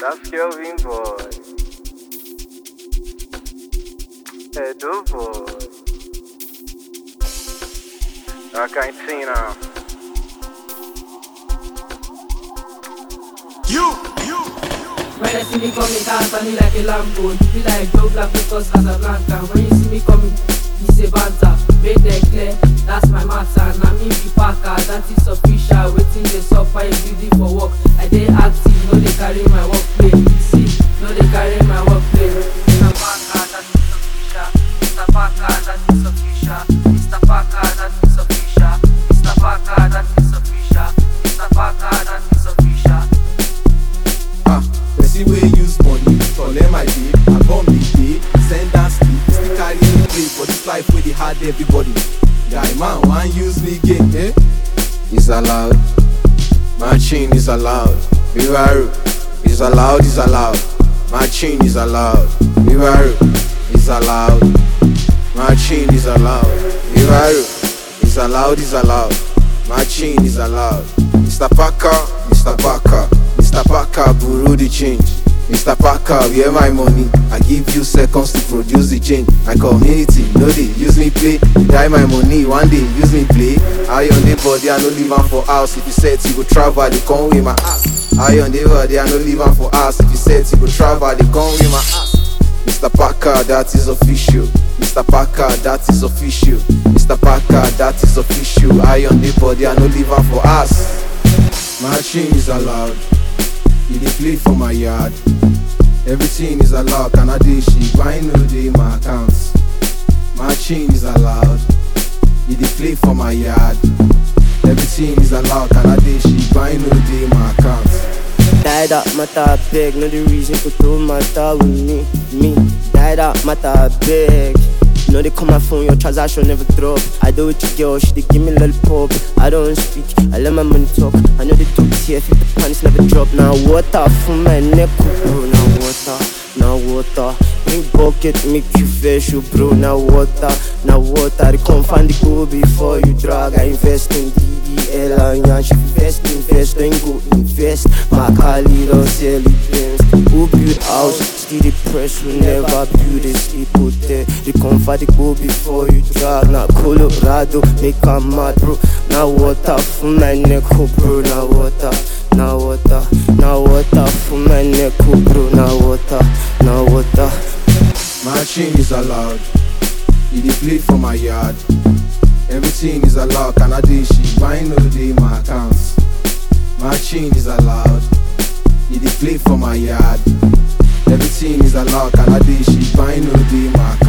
That's Kelvin boy. Edo boy. I can't see now. When I see me coming, dance on me like a lambo. You be like Joe Black because Casablanca. When you see me coming, it's a banter. Make them clear, that's my matter. Now me be Parker, that is official. Waiting they suffer, is ready for work. I dey active, no they carry my work play. See, no they carry my work play. Mr. Parker, that is official. Mr. Parker, that is official. Mr. Parker, that is official. Mr. Parker, that is official. Mr. Parker, that is official. Person wey use money collect my babe, I bomb the day, send and sleep, still carry me play for this life wey dey hard everybody. Guy man wan use me game, eh? It's allowed, matching is allowed, Vivaru is allowed, is allowed, matching is allowed, Vivaru is allowed, matching is allowed, Vivaru is allowed, matching is allowed. Mr. Parker, Mr. Parker, Mr. Parker, borrow the change. Mr. Parker, where my money? I give you seconds to produce the change. My community, no dey use me play. You die my money, one day use me play. I on the body, I no leave am for house. If you said you go travel, they come with my ass. I on the body, I no leave am for house. If you said you go travel, they come with my ass. Mr. Parker, that is official. Mr. Parker, that is official. Mr. Parker, that is official. I on the body, I no leave am for house. Matching is allowed. You dey play for my yard. Everything is allowed. Can I do shit? Why no dey my accounts? Matching is allowed. You dey play for my yard. Everything is allowed. Can I do shit? Why no dey my accounts? Die that matter beg, no the reason to throw matter with me. Die that matter beg. No, they call my phone, your transaction never drop. I do it to girl, she they give me lollipop. I don't speak, I let my money talk. I know they talk here, if the pants never drop. Now water for my neck, bro. Now water. Bring bucket, make you fresh, you bro. Now water. They come find the gold before you drag. I invest in DDL and Yansh. Invest, then go invest. My Kali don't sell it dreams. Who build house, still the press, who never build a sleep hotel. They come find the gold before you drag. Now Colorado, make a mad bro. Now water for my neck, oh bro. Now water for my neck, oh bro. Now water. Matching is allowed. You dey play for my yard. Everything is allowed. Can I do shit? Why no dey my accounts? Matching is allowed. You dey play for my yard. Everything is allowed. Can I do shit? Why no dey my accounts?